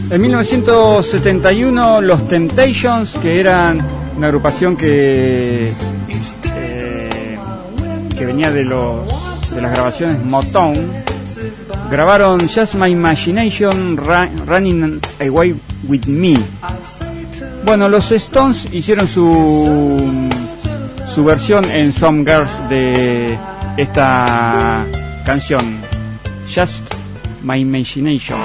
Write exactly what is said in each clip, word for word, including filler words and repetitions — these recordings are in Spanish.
En mil novecientos setenta y uno, los Temptations, que eran una agrupación que eh, que venía de los de las grabaciones Motown, grabaron Just My Imagination, Running Away With Me. Bueno, los Stones hicieron su su versión en Some Girls de esta canción, Just My Imagination.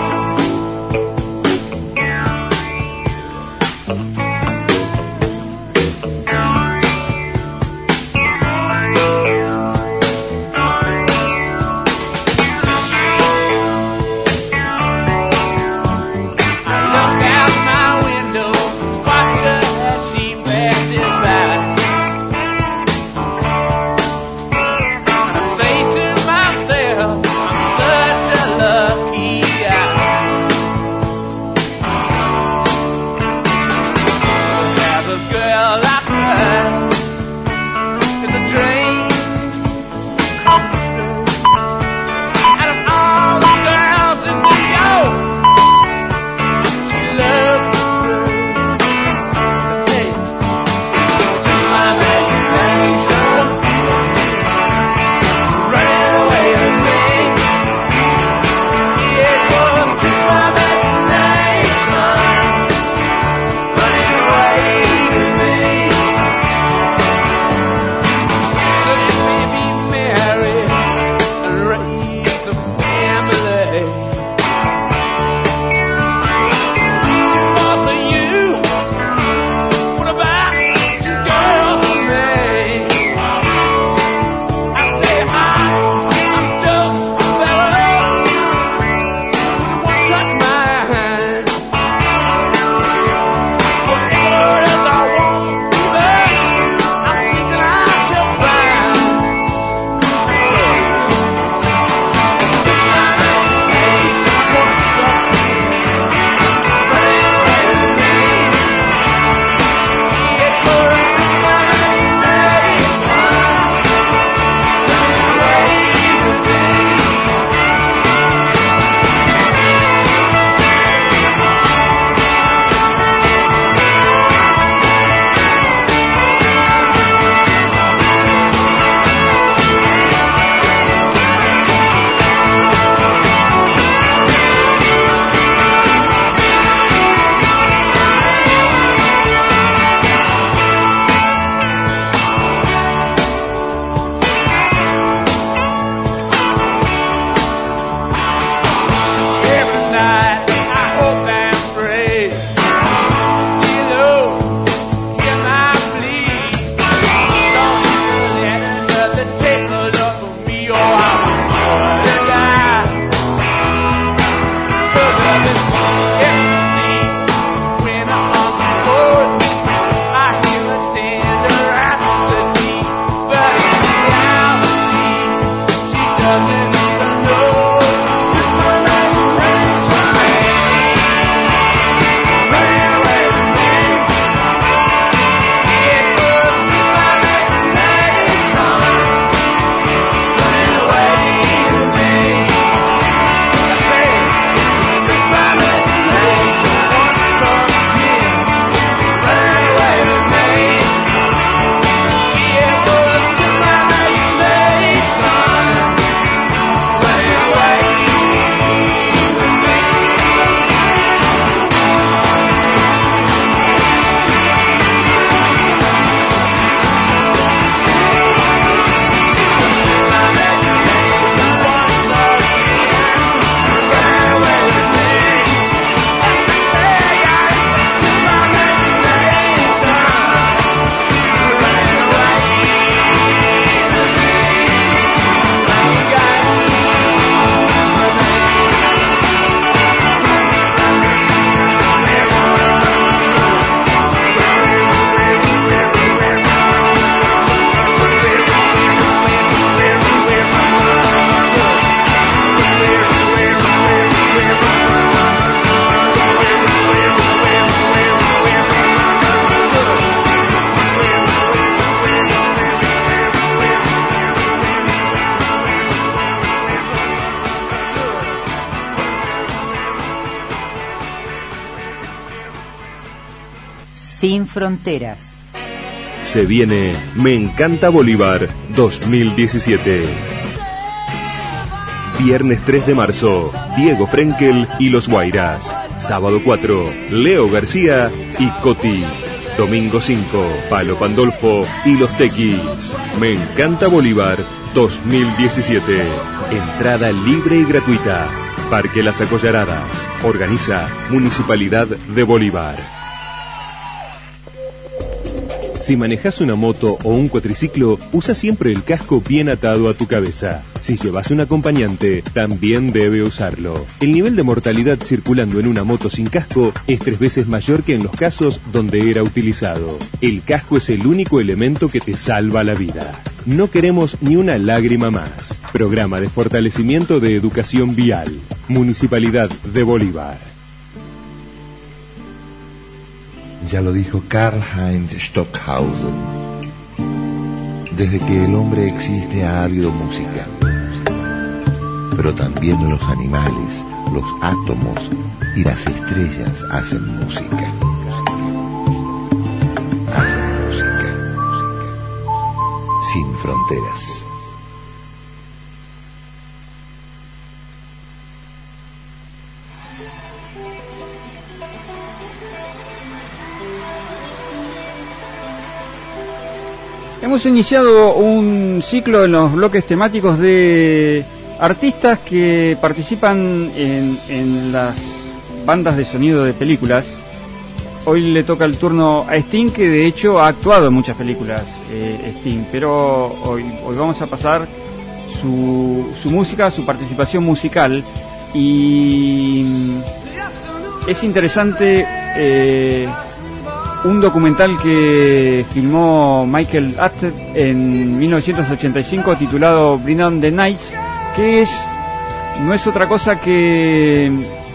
Say to myself, I'm such a lucky guy. Sin Fronteras. Se viene Me Encanta Bolívar dos mil diecisiete. Viernes tres de marzo, Diego Frenkel y los Guairas. Sábado cuatro, Leo García y Coti. Domingo cinco, Palo Pandolfo y los Tequis. Me Encanta Bolívar dos mil diecisiete. Entrada libre y gratuita. Parque Las Acollaradas. Organiza Municipalidad de Bolívar. Si manejas una moto o un cuatriciclo, usa siempre el casco bien atado a tu cabeza. Si llevas un acompañante, también debe usarlo. El nivel de mortalidad circulando en una moto sin casco es tres veces mayor que en los casos donde era utilizado. El casco es el único elemento que te salva la vida. No queremos ni una lágrima más. Programa de fortalecimiento de educación vial. Municipalidad de Bolívar. Ya lo dijo Karl-Heinz Stockhausen. Desde que el hombre existe ha habido música. Pero también los animales, los átomos y las estrellas hacen música. Hacen música. Sin fronteras. Hemos iniciado un ciclo en los bloques temáticos de artistas que participan en, en las bandas de sonido de películas. Hoy le toca el turno a Sting, que de hecho ha actuado en muchas películas, eh, Sting, pero hoy, hoy vamos a pasar su, su música, su participación musical, y es interesante eh, un documental que filmó Michael Apted en mil novecientos ochenta y cinco titulado Bring On the Night, que es no es otra cosa que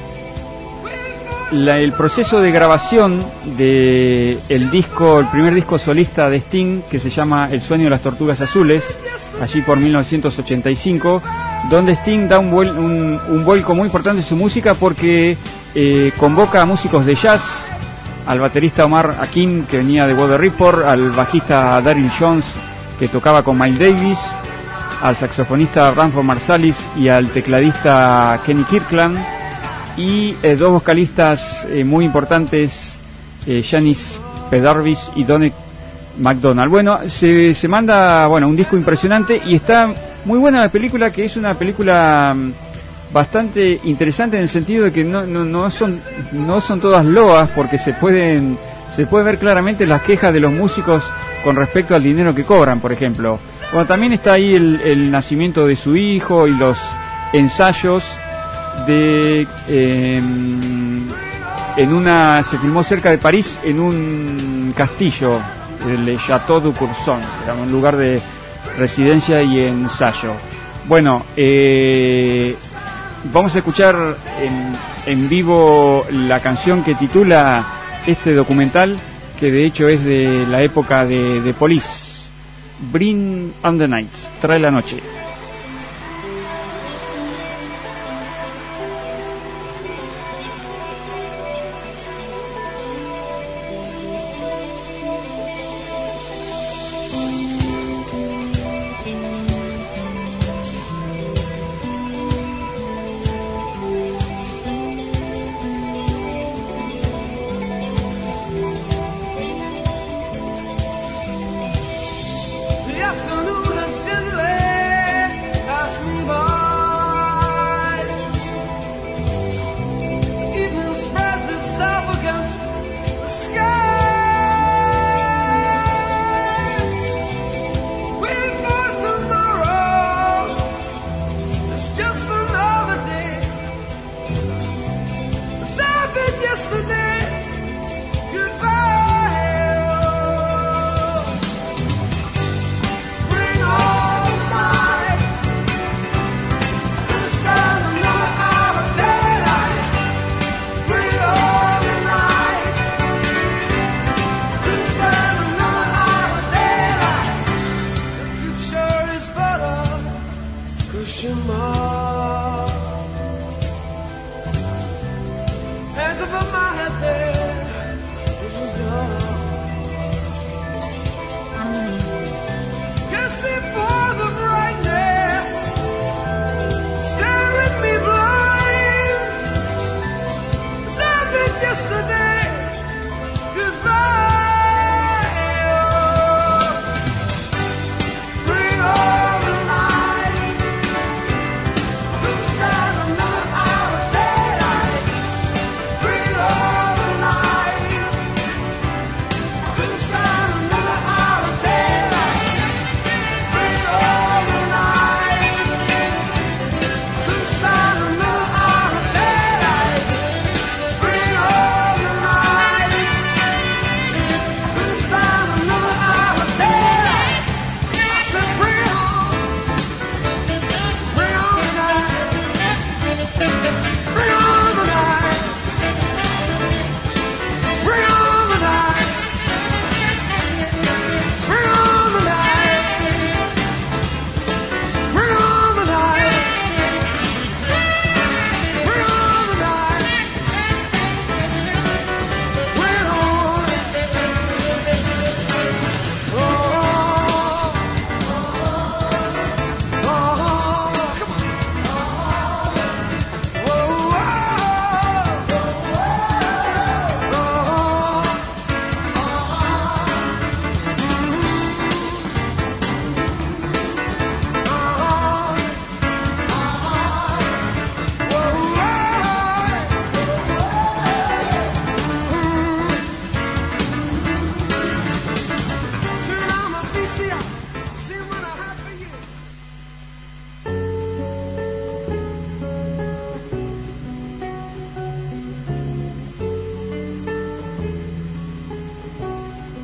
la, el proceso de grabación de el disco, el primer disco solista de Sting, que se llama El sueño de las tortugas azules, allí por mil novecientos ochenta y cinco, donde Sting da un, vuel, un, un vuelco muy importante en su música porque eh, convoca a músicos de jazz, al baterista Omar Hakim, que venía de Weather Report, al bajista Daryl Jones, que tocaba con Miles Davis, al saxofonista Branford Marsalis y al tecladista Kenny Kirkland, y eh, dos vocalistas eh, muy importantes, eh, Janice Pedarvis y Donnie McDonald. Bueno, se, se manda bueno un disco impresionante, y está muy buena la película, que es una película bastante interesante en el sentido de que no, no, no son no son todas loas, porque se pueden se puede ver claramente las quejas de los músicos con respecto al dinero que cobran, por ejemplo. Bueno, también está ahí el, el nacimiento de su hijo y los ensayos de eh, en una se filmó cerca de París, en un castillo, el Château du Courson, era un lugar de residencia y ensayo. Bueno, eh vamos a escuchar en, en vivo la canción que titula este documental, que de hecho es de la época de, de Police. Bring on the Night, trae la noche. As if my head there was a dog.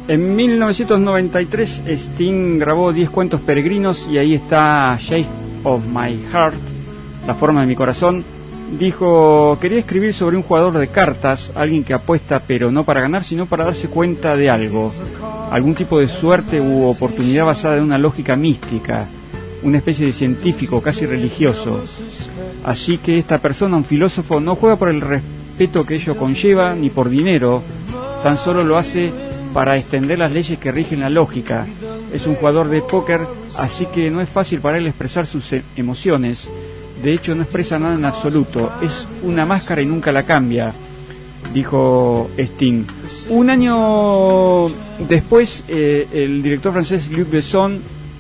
En mil novecientos noventa y tres Sting grabó diez cuentos peregrinos y ahí está Shape of My Heart, la forma de mi corazón. Dijo, quería escribir sobre un jugador de cartas, alguien que apuesta pero no para ganar, sino para darse cuenta de algo, algún tipo de suerte u oportunidad basada en una lógica mística, una especie de científico casi religioso. Así que esta persona, un filósofo, no juega por el respeto que ello conlleva ni por dinero, tan solo lo hace para extender las leyes que rigen la lógica. Es un jugador de póker, así que no es fácil para él expresar sus e- emociones. De hecho, no expresa nada en absoluto. Es una máscara y nunca la cambia, dijo Sting. Un año después, eh, el director francés Luc Besson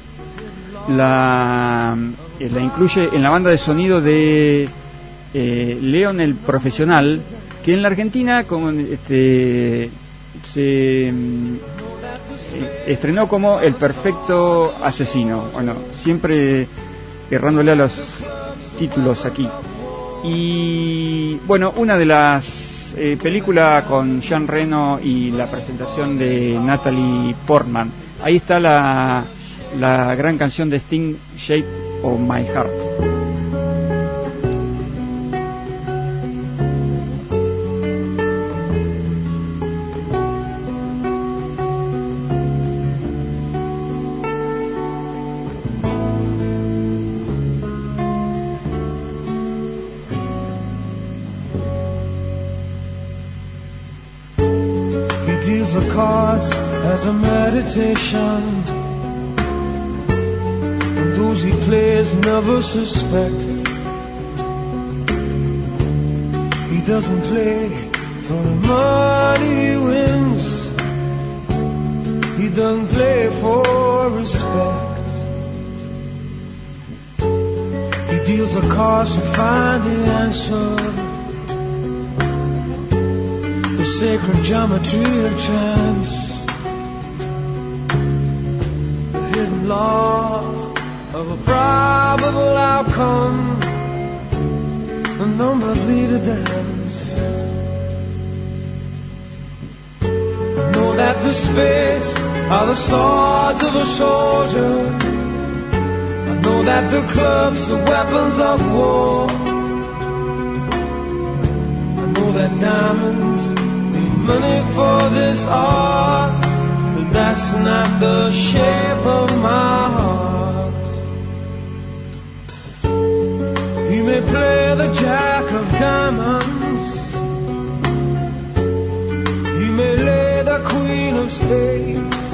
la, eh, la incluye en la banda de sonido de eh, Leon el Profesional, que en la Argentina como, este, se eh, estrenó como El Perfecto Asesino. Bueno, siempre errándole a los títulos aquí. Y bueno, una de las eh, películas con Jean Reno y la presentación de Natalie Portman. Ahí está la, la gran canción de Sting, Shape of My Heart. The cards as a meditation, and those he plays never suspect. He doesn't play for the money he wins, he doesn't play for respect. He deals the cards to find the answer, the sacred geometry of chance, the hidden law of a probable outcome. The numbers lead a dance. I know that the spades are the swords of a soldier. I know that the clubs are weapons of war. I know that diamonds money for this art, but that's not the shape of my heart. He may play the jack of diamonds, he may lay the queen of spades,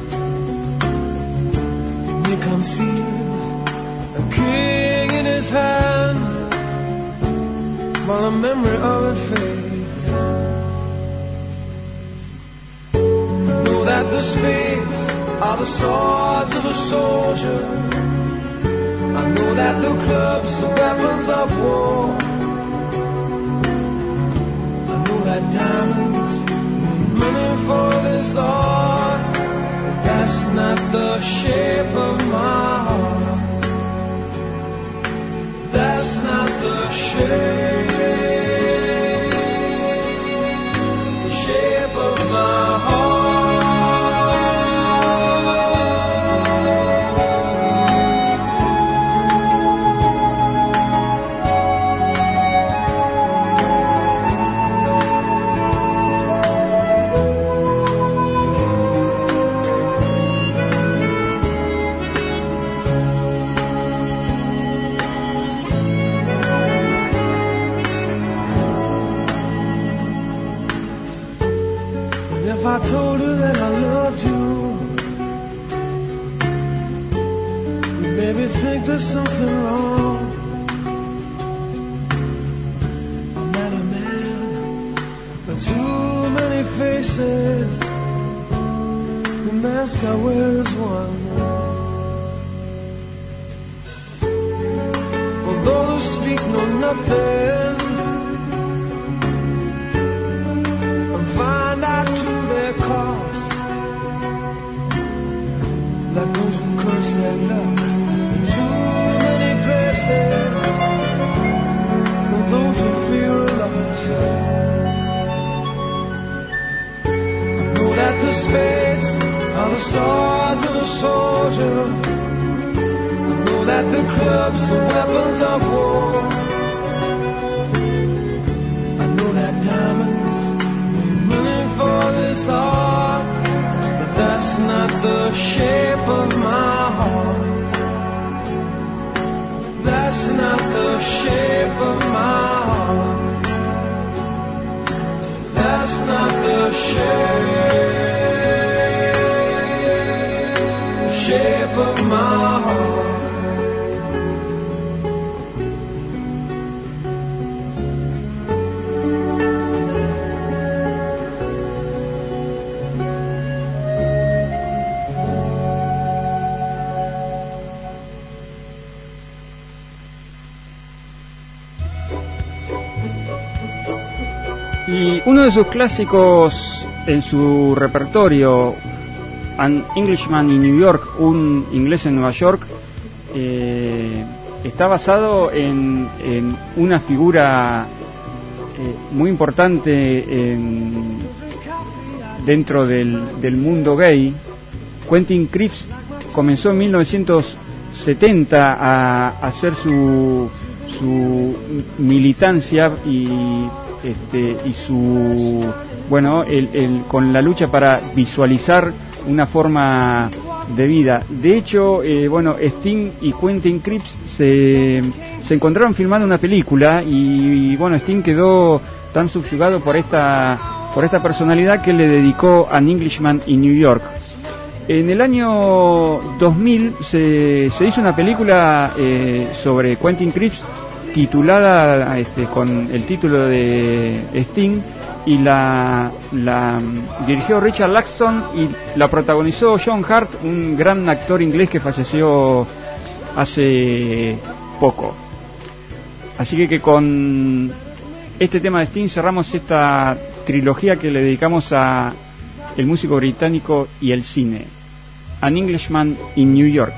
he may conceal a king in his hand while the memory of it fades. That the spades are the swords of a soldier. I know that the clubs are weapons of war. I know that diamonds need money for this art, but that's not the shape of my heart. That's not the shape, the shape of my heart. If I told you that I loved you, you'd maybe think there's something wrong. I'm not a man, but too many faces. The mask I wear is one. For those who speak know nothing, and find out to their cost, like those who curse their luck in too many places, and those who fear are lost. I know that the spades soldier. I know that the clubs are weapons of war. I know that diamonds mean money for this art, but that's not the shape of my heart. That's not the shape of my heart. That's not the shape, shape of my heart. Y uno de sus clásicos en su repertorio, An Englishman in New York, un inglés en Nueva York, eh, está basado en, en una figura eh, muy importante en, dentro del, del mundo gay. Quentin Cripps comenzó en mil novecientos setenta a, a hacer su, su militancia y Este, y su bueno el, el, con la lucha para visualizar una forma de vida. De hecho, eh, bueno, Sting y Quentin Cripps se, se encontraron filmando una película y, y bueno, Sting quedó tan subyugado por esta por esta personalidad que le dedicó An Englishman in New York. En el año dos mil se, se hizo una película eh, sobre Quentin Cripps titulada este, con el título de Sting, y la, la dirigió Richard Laxton y la protagonizó John Hurt, un gran actor inglés que falleció hace poco. Así que, que con este tema de Sting cerramos esta trilogía que le dedicamos a el músico británico y el cine, An Englishman in New York.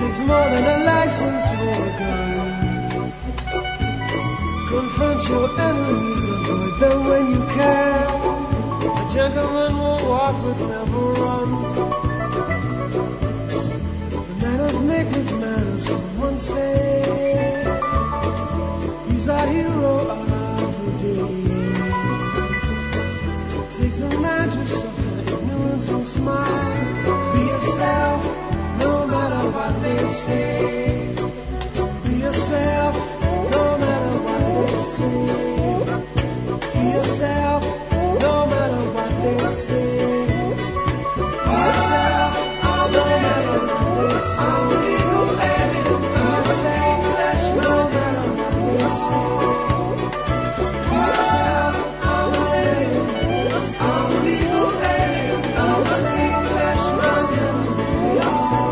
takes more than a license for a gun. Confront your enemies, avoid them when you can. A gentleman will walk but never run. The manners make it manners, someone say. He's our hero of the day. It takes a man to suffer ignorance and smile. Be yourself, no matter what they say. Be yourself, no matter what they say. Be yourself, no matter what they say. Be yourself, no matter what they say. I'm legal alien, be yourself, no matter what they say. Be yourself, I'm alien, I'm legal alien, be yourself, no matter what they say.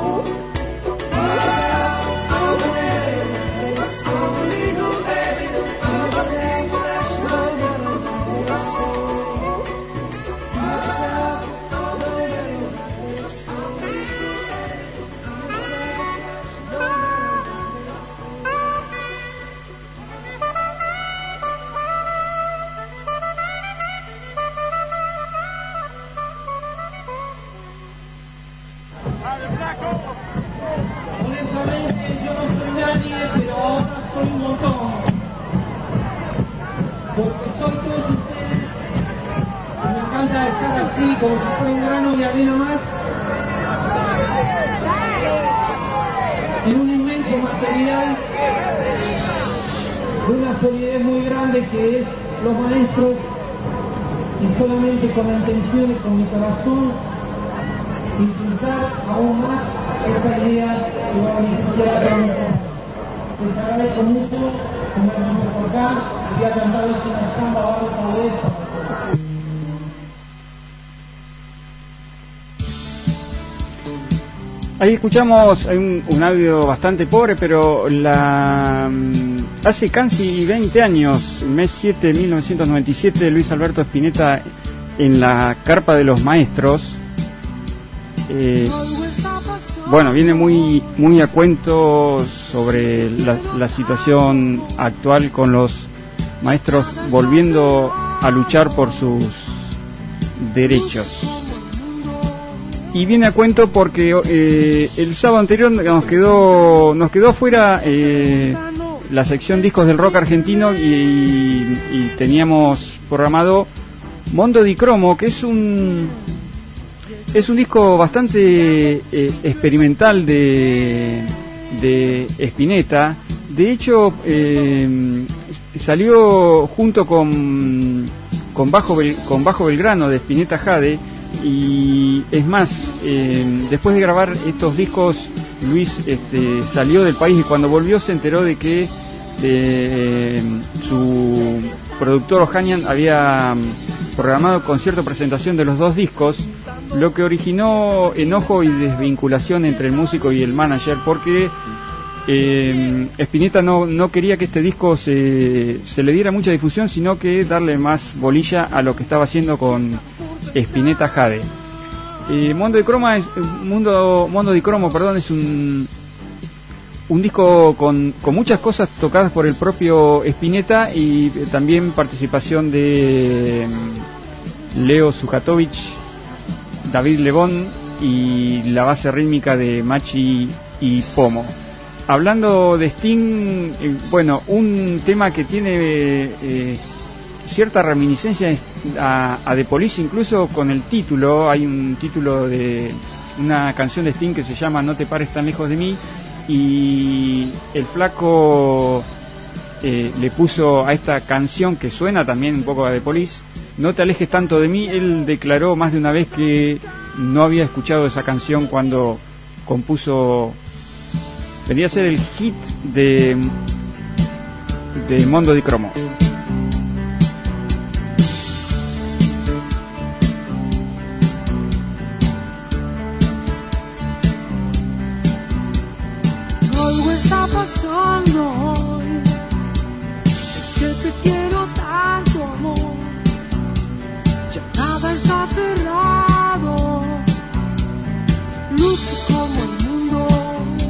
Honestamente yo no soy nadie, pero ahora soy un montón. Porque soy todos ustedes. Y me encanta estar así, como si fuera un grano de arena más. En un inmenso material de una solidez muy grande que es los maestros. Y solamente con la intención y con mi corazón impulsar aún más esa idea que va a beneficiar a todos nosotros. Les agradezco mucho, como venimos por acá, y voy a cantarles una samba ahora otra vez. Ahí escuchamos un, un audio bastante pobre, pero la hace casi veinte años, mes siete de mil novecientos noventa y siete, Luis Alberto Spinetta en la Carpa de los Maestros. Eh, bueno, viene muy muy a cuento sobre la, la situación actual con los maestros volviendo a luchar por sus derechos. Y viene a cuento porque eh, el sábado anterior nos quedó nos quedó fuera eh, la sección discos del rock argentino y, y teníamos programado Mondo di Cromo, que es un es un disco bastante eh, experimental de de Spinetta. De hecho eh, salió junto con con Bajo Bel, con Bajo Belgrano de Spinetta Jade. Y es más, eh, después de grabar estos discos, Luis este, salió del país y cuando volvió se enteró de que eh, su productor Ohanian había programado concierto presentación de los dos discos, lo que originó enojo y desvinculación entre el músico y el manager, porque eh, Spinetta no, no quería que este disco se, se le diera mucha difusión, sino que darle más bolilla a lo que estaba haciendo con Spinetta Jade. Eh, Mondo di Cromo es Mundo Mondo di Cromo, perdón, es un un disco con, con muchas cosas tocadas por el propio Spinetta y también participación de Leo Sujatovic, David Lebón y la base rítmica de Machi y Pomo. Hablando de Sting, eh, bueno, un tema que tiene eh, cierta reminiscencia a, a The Police, incluso con el título. Hay un título de una canción de Sting que se llama No te pares tan lejos de mí, y el flaco eh, le puso a esta canción, que suena también un poco a The Police, No te alejes tanto de mí. Él declaró más de una vez que no había escuchado esa canción cuando compuso, venía a ser el hit de, de Mondo di Cromo. Algo está pasando hoy, es que te quiero tanto, amor, ya nada está cerrado, luce como el mundo,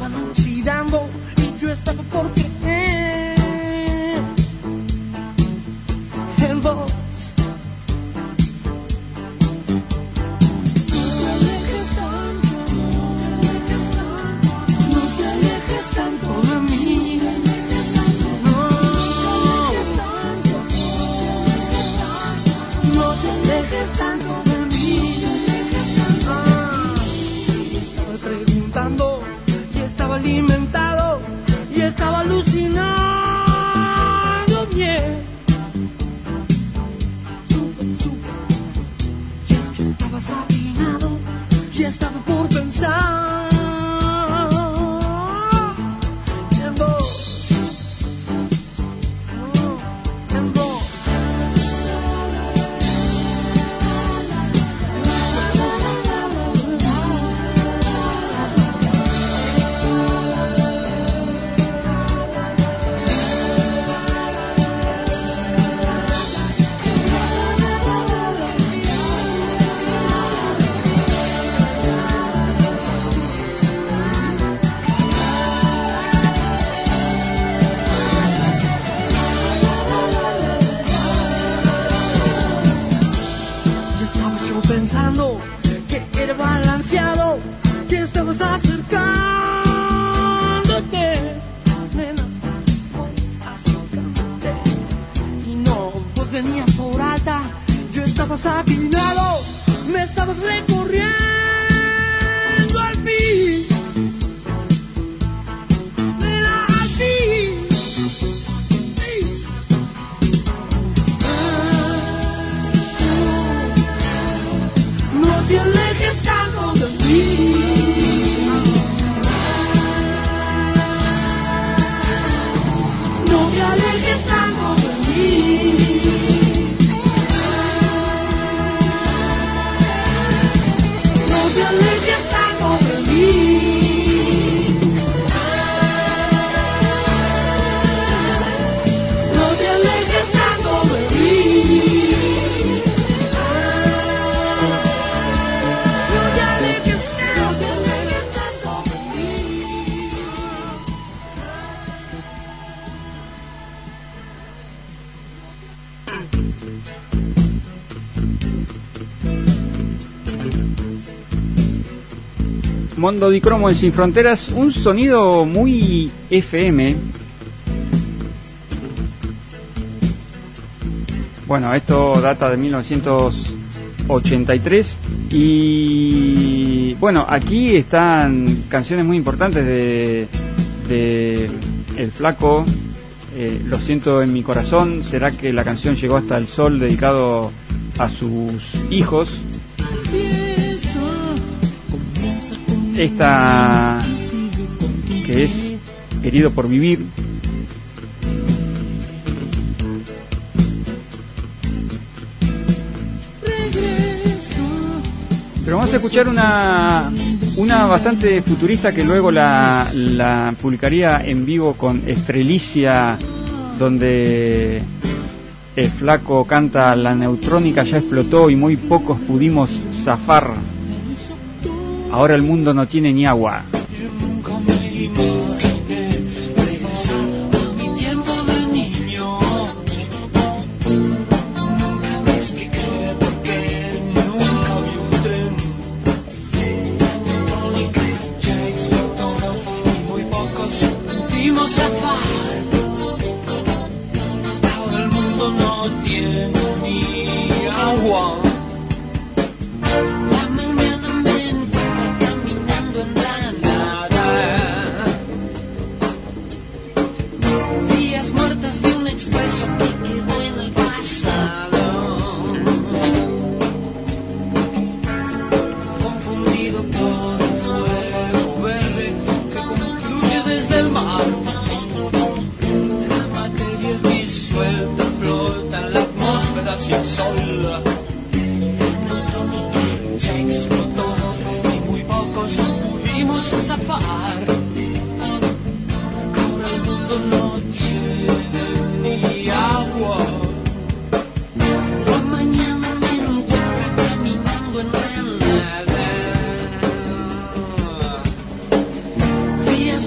estaban oxidando y yo estaba por creer en vos. Alimentado y estaba alucinando bien. Supe, supe, y es que estabas afinado y estaba por pensar en vos, en vos. Pensando que era balanceado, que estabas acercándote, nena, acercándote. Y no, vos venías por alta, yo estaba afinado, me estabas recorriendo al fin. Nena, al fin. Sí. No te alejes tanto de mí. No te alejes tanto de mí. No te alejes tanto de mí. No te alejes tanto de mí. Mondo di Cromo en Sin Fronteras, un sonido muy F M. Bueno, esto data de mil novecientos ochenta y tres y bueno, aquí están canciones muy importantes de, de El Flaco, eh, Lo siento en mi corazón, será que la canción llegó hasta el sol, dedicado a sus hijos. Esta que es Herido por vivir. Pero vamos a escuchar una una bastante futurista que luego la, la publicaría en vivo con Estrelicia, donde el Flaco canta: la neutrónica ya explotó y muy pocos pudimos zafar. Ahora el mundo no tiene ni agua. Vías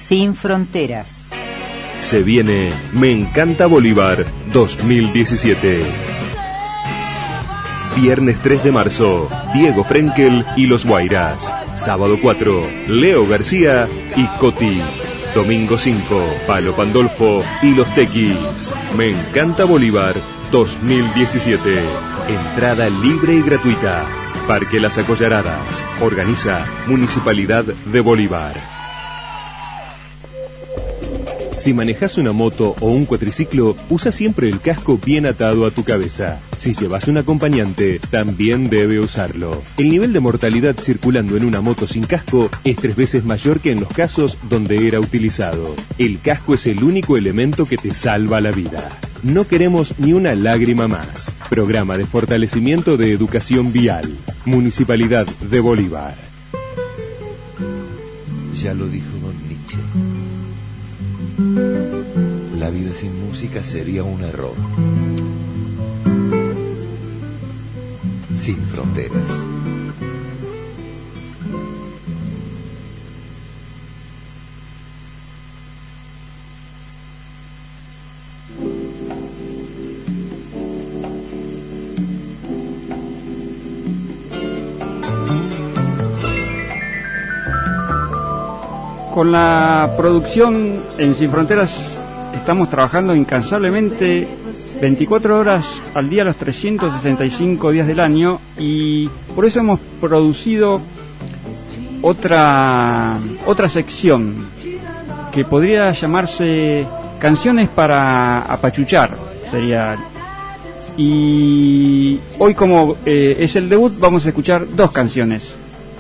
Sin Fronteras. Se viene Me Encanta Bolívar dos mil diecisiete. Viernes tres de marzo, Diego Frenkel y los Guairas. Sábado cuatro, Leo García y Coti. Domingo cinco, Palo Pandolfo y los Tequis. Me Encanta Bolívar dos mil diecisiete. Entrada libre y gratuita. Parque Las Acollaradas. Organiza Municipalidad de Bolívar. Si manejas una moto o un cuatriciclo, usa siempre el casco bien atado a tu cabeza. Si llevas un acompañante, también debe usarlo. El nivel de mortalidad circulando en una moto sin casco es tres veces mayor que en los casos donde era utilizado. El casco es el único elemento que te salva la vida. No queremos ni una lágrima más. Programa de fortalecimiento de educación vial. Municipalidad de Bolívar. Ya lo dijo don Nietzsche. La vida sin música sería un error. Sin Fronteras. Con la producción en Sin Fronteras estamos trabajando incansablemente veinticuatro horas al día, los trescientos sesenta y cinco días del año, y por eso hemos producido otra otra sección que podría llamarse Canciones para apachuchar, sería. Y hoy, como eh, es el debut, vamos a escuchar dos canciones.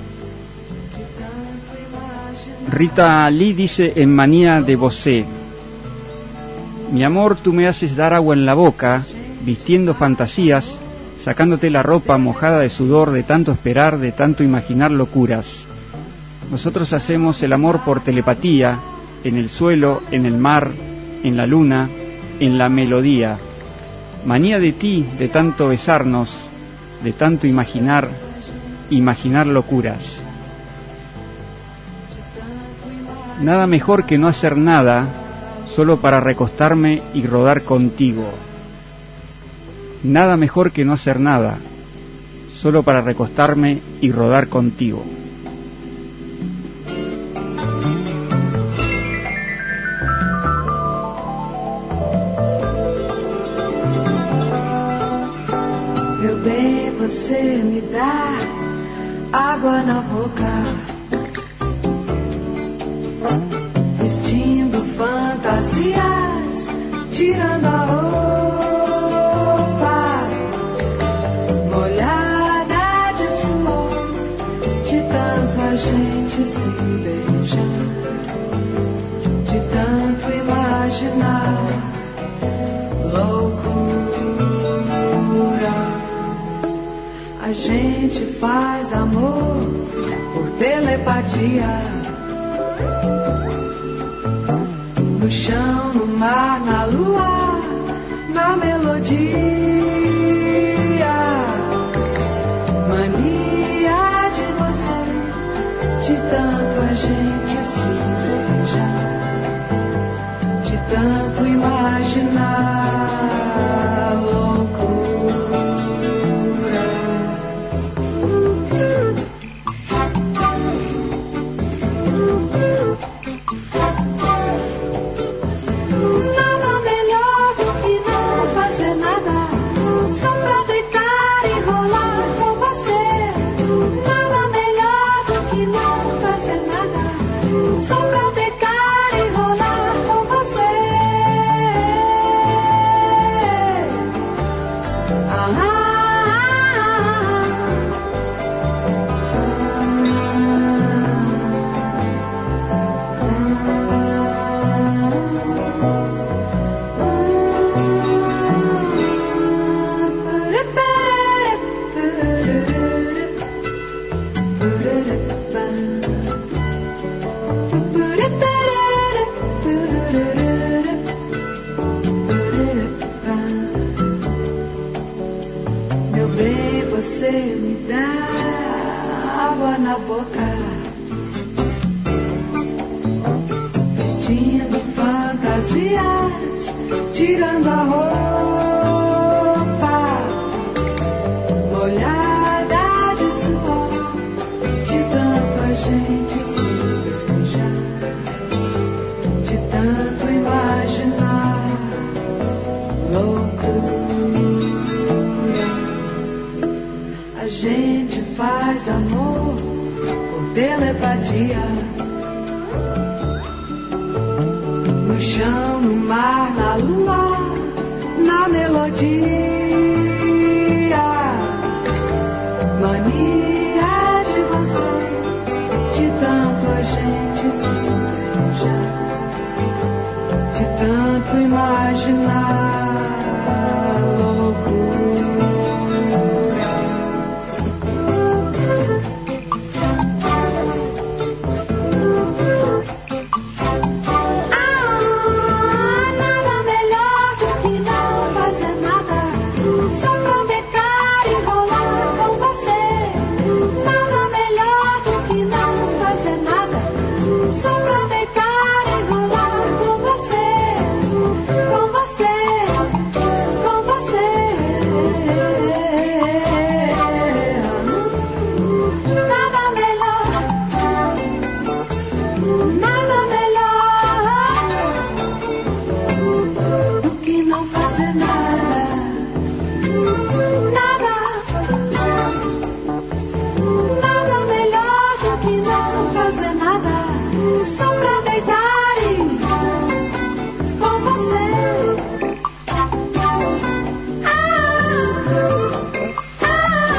Rita Lee dice en Manía de Bosé: mi amor, tú me haces dar agua en la boca, vistiendo fantasías, sacándote la ropa mojada de sudor, de tanto esperar, de tanto imaginar locuras. Nosotros hacemos el amor por telepatía, en el suelo, en el mar, en la luna, en la melodía. Manía de ti, de tanto besarnos, de tanto imaginar, imaginar locuras. Nada mejor que no hacer nada, solo para recostarme y rodar contigo. Nada mejor que no hacer nada, solo para recostarme y rodar contigo. Meu bem, você me dá água na boca, vestindo fantasias, tirando a roupa, molhada de suor, de tanto a gente se beijar, de tanto imaginar loucuras. A gente faz amor por telepatia, no chão, no mar, na lua, na melodia. Mania de você, de tanto a gente se beijar, de tanto imaginar loucuras. Nada melhor do que não fazer nada, só pra deitar e rolar com você. Nada melhor do que não fazer nada, só pra deitar e rolar com você. Ah, ah, meu bem, você me dá água na boca, tanto imaginar loucuras. A gente faz amor por telepatia, no chão, no mar, na lua, na melodia. Mania de você, de tanto a gente se beijar, de tanto imaginar loucuras. Ah, nada melhor do que não fazer nada, só pra deitar e rolar com você. Nada melhor do que não fazer nada, só pra deitar e rolar com você, com você, com você. Nada melhor, nada melhor do que não fazer nada, nada, nada melhor do que não fazer nada, só pra deitar e com você. Ah, ah,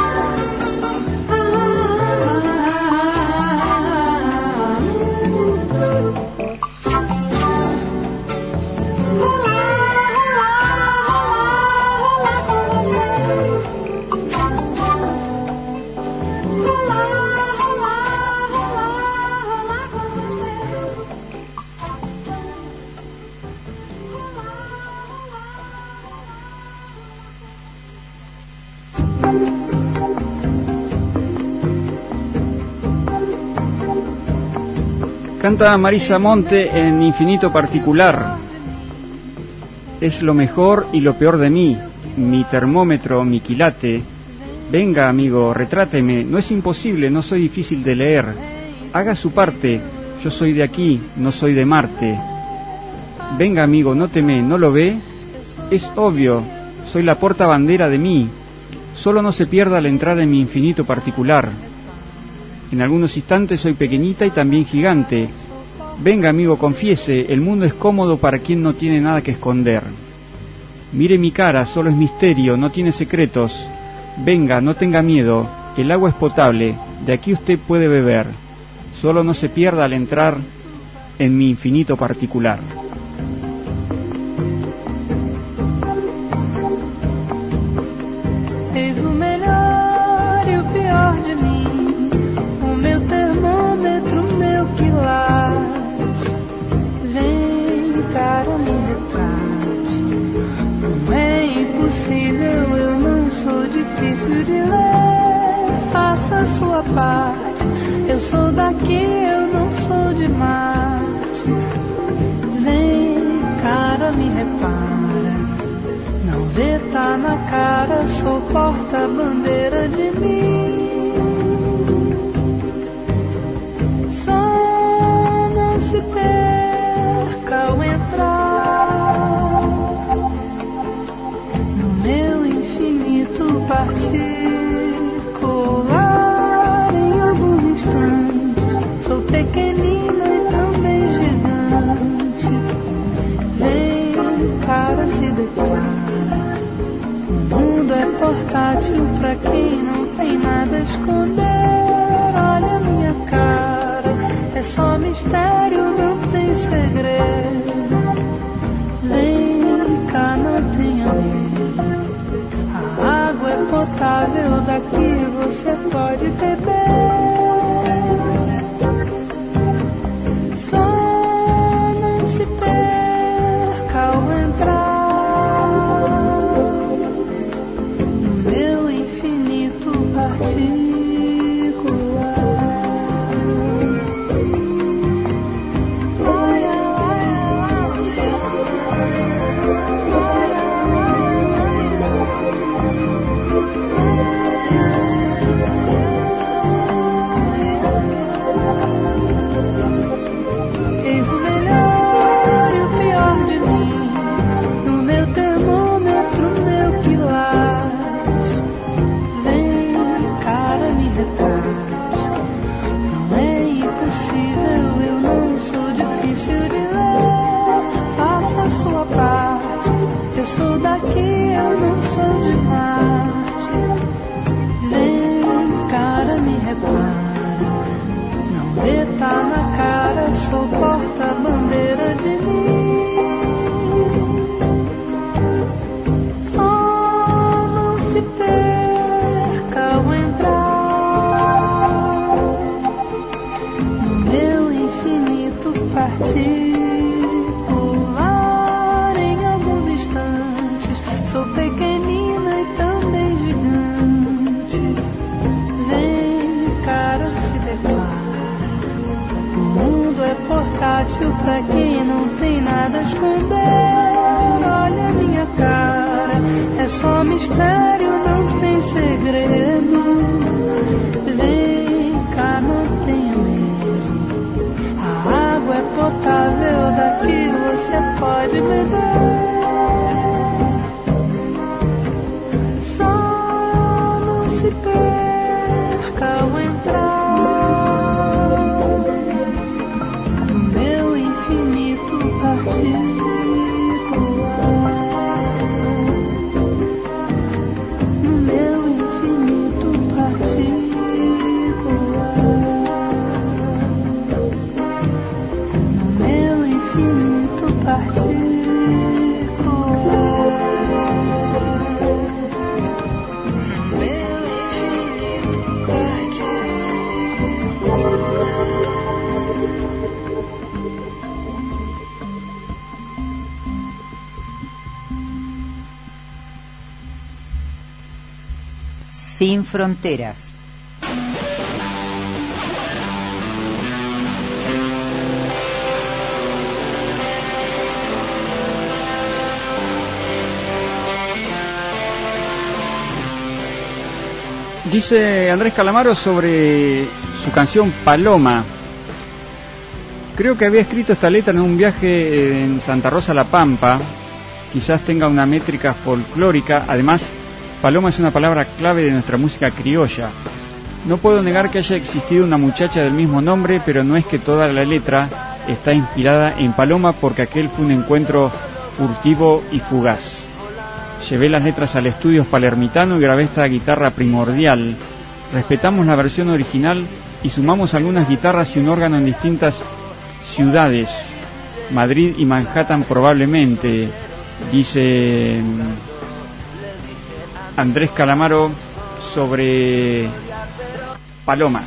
Canta Marisa Monte en Infinito Particular. Es lo mejor y lo peor de mí, mi termómetro, mi quilate. Venga, amigo, retráteme, no es imposible, no soy difícil de leer. Haga su parte, yo soy de aquí, no soy de Marte. Venga, amigo, nóteme, ¿no lo ve? Es obvio, soy la portabandera de mí. Solo no se pierda al entrar en mi infinito particular. En algunos instantes soy pequeñita y también gigante. Venga, amigo, confiese, el mundo es cómodo para quien no tiene nada que esconder. Mire mi cara, solo es misterio, no tiene secretos. Venga, no tenga miedo, el agua es potable, de aquí usted puede beber. Solo no se pierda al entrar en mi infinito particular. Eis o melhor e o pior de mim, o meu termômetro, meu quilate. Vem, cara, me retrate. Não é impossível, eu não sou difícil de ler. Faça a sua parte, eu sou daqui, eu não sou de Marte. Vem, cara, me repara. Não vê, tá na cara, sou porta-bandeira de mim. Só não se perca ao entrar no meu infinito particular. Em alguns instantes sou pequenina e também gigante. Vem, cara, se declara. O mundo é portátil pra quem não tem nada a esconder. Olha a minha cara, é só mistério, não tem segredo. Vem cá, não tenha medo. A água é potável, daqui você pode beber. Só não se perca ao entrar particular. particular em alguns instantes. Sou pequenina e também gigante. Vem, cara, se depara. O mundo é portátil pra quem não tem nada a esconder. Olha a minha cara, é só mistério, não tem segredo. Vem cá, não tenha medo. A água é potável, daqui você pode beber. Só não se perca ao entrar no meu infinito particular. No meu infinito particular. No meu infinito particular. No meu infinito Sin fronteras. Dice Andrés Calamaro sobre su canción Paloma. Creo que había escrito esta letra en un viaje en Santa Rosa La Pampa. Quizás tenga una métrica folclórica. Además, paloma es una palabra clave de nuestra música criolla. No puedo negar que haya existido una muchacha del mismo nombre, pero no es que toda la letra está inspirada en Paloma, porque aquel fue un encuentro furtivo y fugaz. Llevé las letras al estudio palermitano y grabé esta guitarra primordial. Respetamos la versión original y sumamos algunas guitarras y un órgano en distintas ciudades, Madrid y Manhattan probablemente, dice Andrés Calamaro sobre Paloma.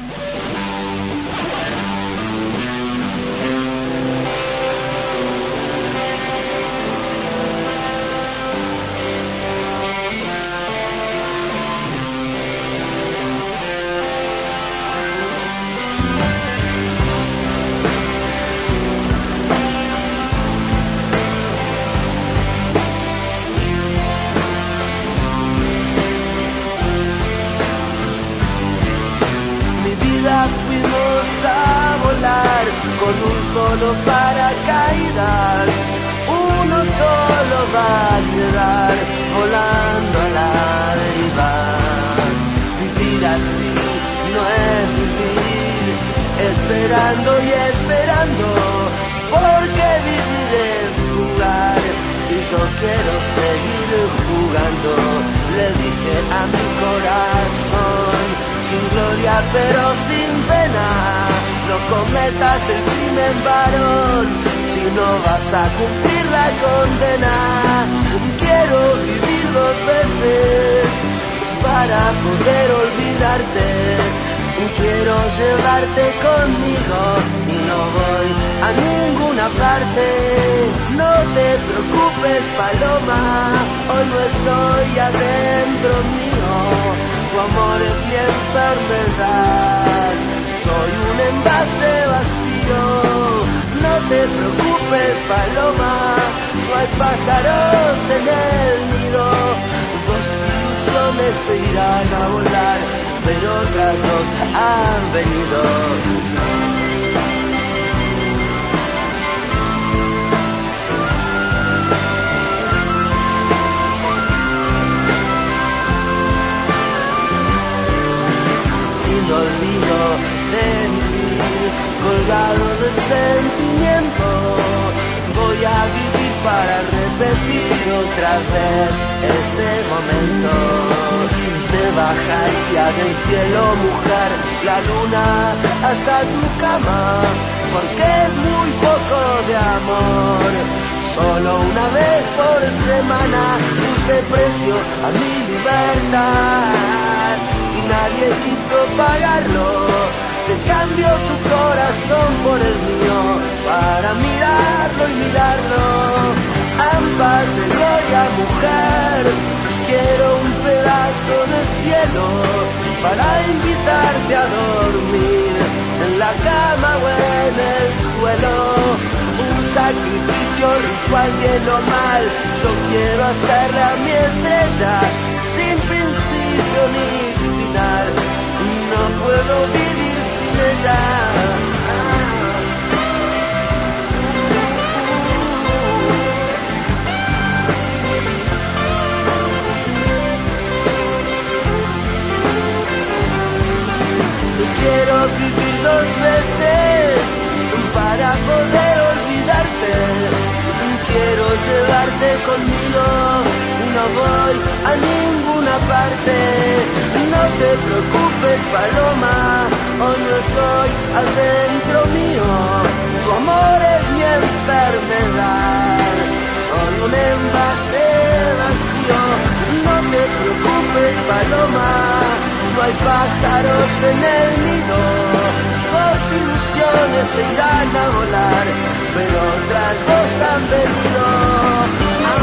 Fuimos a volar con un solo paracaídas, uno solo va a quedar volando a la deriva. Vivir así no es vivir, esperando y esperando, porque vivir es jugar y yo quiero seguir jugando. Le dije a mi corazón, sin gloria pero sin pena, no cometas el crimen, varón, si no vas a cumplir la condena. Quiero vivir dos veces para poder olvidarte, quiero llevarte conmigo y no voy a ninguna parte. No te preocupes, paloma, hoy no estoy adentro mío, tu amor es mi enfermedad, soy un envase vacío. No te preocupes, paloma, no hay pájaros en el nido. Dos ilusiones se irán a volar, pero otras dos han venido. Olvido de vivir, colgado de sentimiento, voy a vivir para repetir otra vez este momento. Te bajaría del cielo, mujer, la luna hasta tu cama, porque es muy poco de amor. Solo una vez por semana puse precio a mi libertad y nadie quiso pagarlo. Te cambio tu corazón por el mío para para invitarte a dormir en la cama o en el suelo. Un sacrificio ritual bien o mal, yo quiero hacerla a mi estrella, sin principio ni final, no puedo vivir sin ella. Quiero vivir dos veces para poder olvidarte. Quiero llevarte conmigo y no voy a ninguna parte. No te preocupes, paloma, hoy no estoy adentro mío. Tu amor es mi enfermedad, soy un envase vacío. No te preocupes, paloma, no hay pájaros en el nido. Dos ilusiones se irán a volar, pero otras dos han venido. Ah.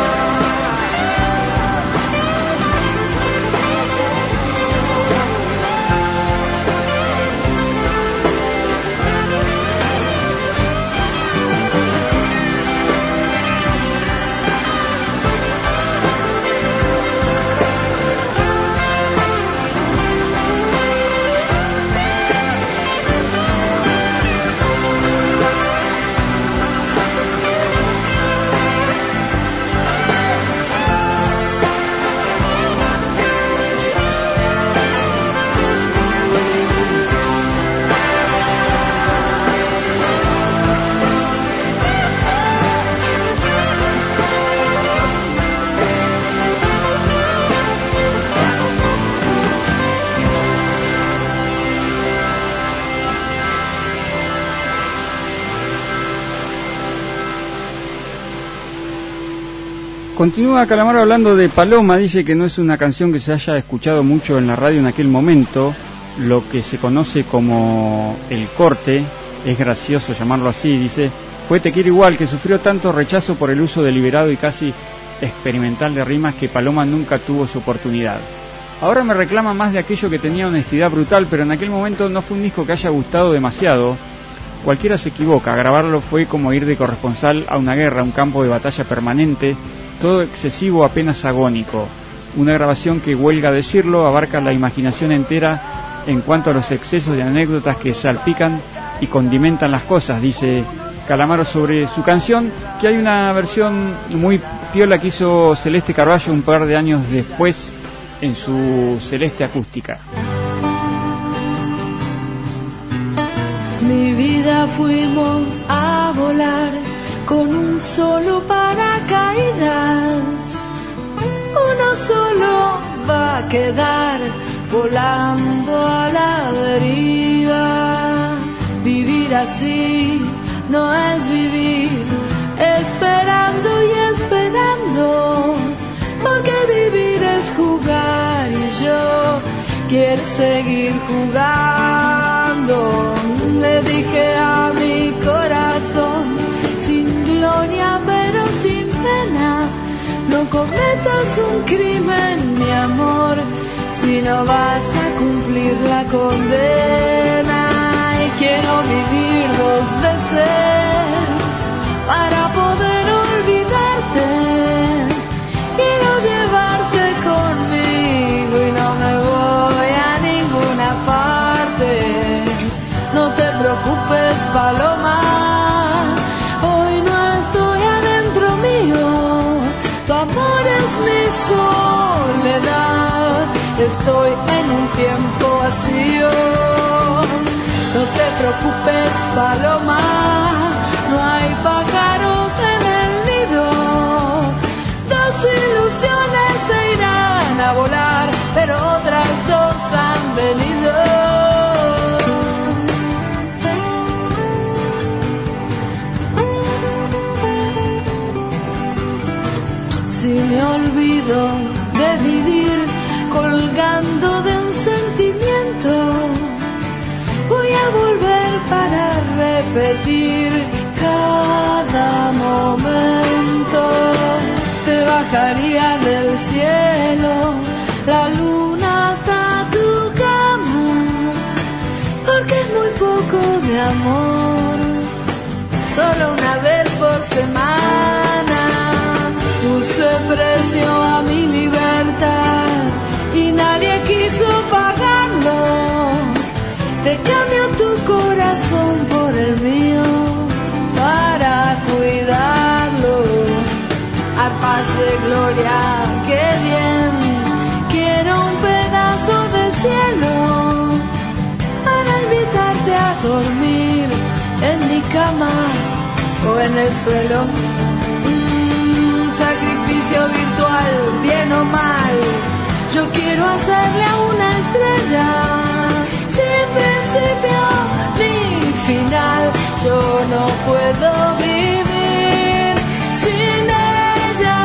Continúa Calamaro hablando de Paloma, dice que no es una canción que se haya escuchado mucho en la radio en aquel momento, lo que se conoce como el corte, es gracioso llamarlo así, dice, fue Te quiero igual, que sufrió tanto rechazo por el uso deliberado y casi experimental de rimas que Paloma nunca tuvo su oportunidad. Ahora me reclama más de aquello que tenía honestidad brutal, pero en aquel momento no fue un disco que haya gustado demasiado. Cualquiera se equivoca, grabarlo fue como ir de corresponsal a una guerra, un campo de batalla permanente, todo excesivo, apenas agónico. Una grabación que, huelga decirlo, abarca la imaginación entera en cuanto a los excesos de anécdotas que salpican y condimentan las cosas, dice Calamaro sobre su canción, que hay una versión muy piola que hizo Celeste Carballo un par de años después en su Celeste acústica. Mi vida fuimos a volar con un solo paracaídas, uno solo va a quedar volando a la deriva. Vivir así no es vivir, esperando y esperando, porque vivir es jugar y yo quiero seguir jugando. Le dije a mi corazón, sin gloria pero sin pena, no cometas un crimen, mi amor, si no vas a cumplir la condena. Y quiero vivir dos veces para poder olvidarte. Quiero llevarte conmigo y no me voy a ninguna parte. No te preocupes, paloma, hoy no estoy adentro mío. Tu amor es mi soledad, estoy en un tiempo vacío. No te preocupes, paloma, no hay pájaros en el nido. Dos ilusiones se irán a volar, pero otras dos han venido. Si me olvido de vivir colgando de un sentimiento, voy a volver para repetir cada momento. Te bajaría del cielo la luna hasta tu casa. amor, solo una vez por semana. Puse precio a mi libertad y nadie quiso pagarlo. Te cambio tu corazón por el mío para cuidarlo. A paz de gloria, qué bien, quiero un pedazo de cielo para invitarte a dormir en mi cama o en el suelo. Mm, sacrificio virtual, bien o mal, yo quiero hacerle a una estrella sin principio ni final. Yo no puedo vivir sin ella.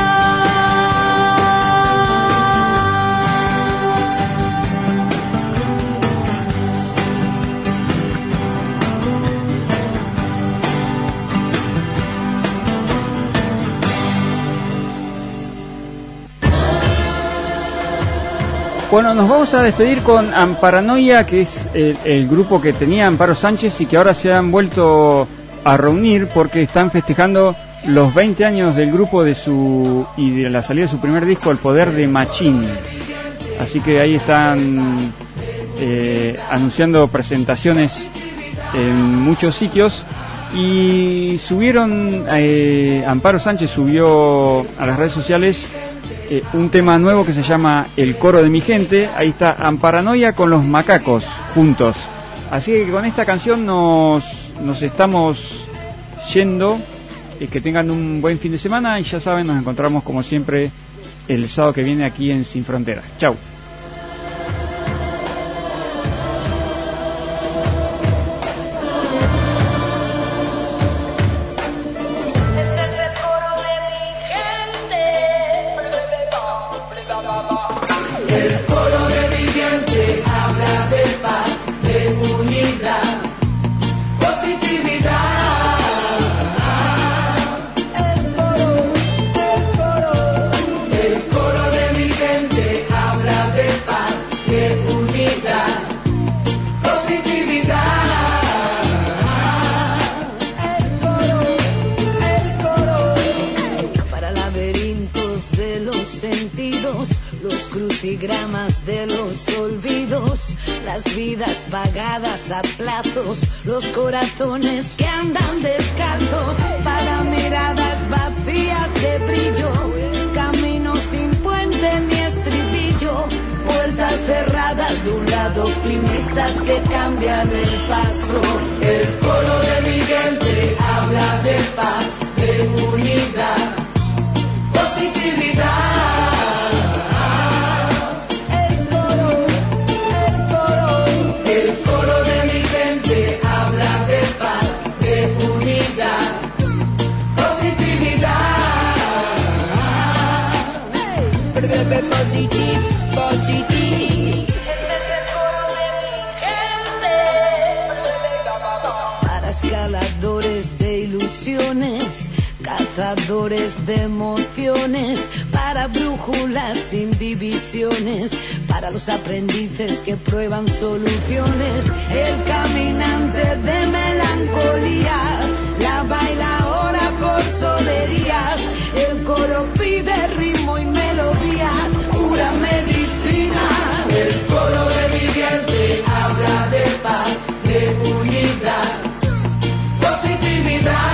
Bueno, nos vamos a despedir con Amparanoia, que es el, el grupo que tenía Amparo Sánchez y que ahora se han vuelto a reunir porque están festejando los veinte años del grupo de su y de la salida de su primer disco, El Poder de Machín. Así que ahí están eh, anunciando presentaciones en muchos sitios y subieron, eh, Amparo Sánchez subió a las redes sociales Eh, un tema nuevo que se llama El Coro de mi Gente. Ahí está Amparanoia con los Macacos juntos. Así que con esta canción nos, nos estamos yendo. Eh, que tengan un buen fin de semana y ya saben, nos encontramos como siempre el sábado que viene aquí en Sin Fronteras. Chau. Crucigramas de los olvidos, las vidas pagadas a plazos, los corazones que andan descalzos, para miradas vacías de brillo, caminos sin puente ni estribillo, puertas cerradas de un lado, optimistas que cambian el paso. El coro de mi gente habla de paz, de unidad, positividad. Positive, positive. Este es el coro de mi gente. Para escaladores de ilusiones, cazadores de emociones, para brújulas sin divisiones, para los aprendices que prueban soluciones, el caminante de melancolía, la baila ahora por solerías, el coro pide ritmo y melodía, pura medicina. El coro de mi gente habla de paz, de unidad, positividad.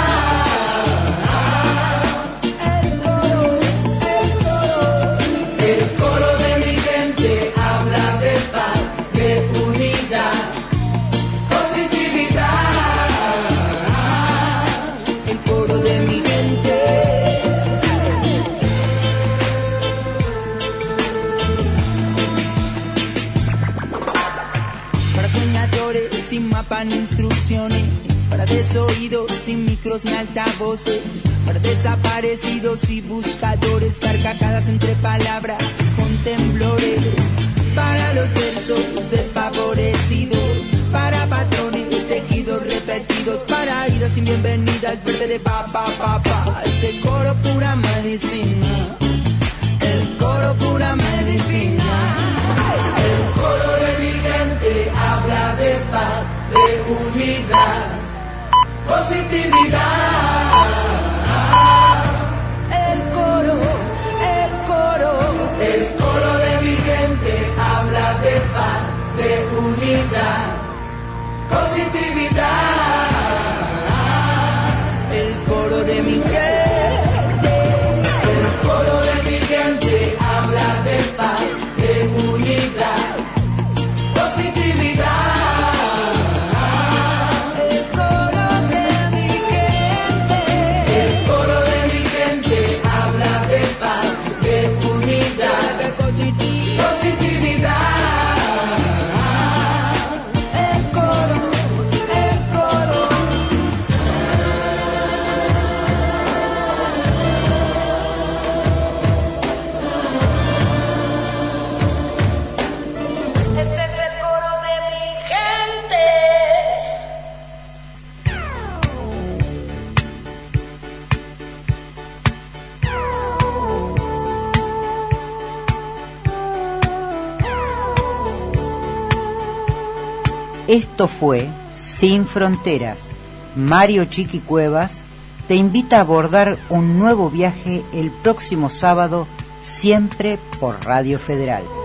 El coro, el coro, el coro de mi gente habla de paz, de unidad, positividad. El coro de mi gente. Sin mapa ni instrucciones, para desoídos sin micros ni altavoces, para desaparecidos y buscadores, carcajadas entre palabras con temblores, para los versos desfavorecidos, para patrones tejidos repetidos, para idas sin bienvenidas, verde de pa pa pa pa. Este coro pura medicina, el coro pura medicina. El coro de mi gente habla de paz, de unidad, positividad. El coro, el coro, el coro de mi gente habla de paz, de unidad, positividad. El coro de mi gente, el coro de mi gente habla de paz, de unidad, positividad. Esto fue Sin Fronteras. Mario Chiqui Cuevas te invita a abordar un nuevo viaje el próximo sábado, siempre por Radio Federal.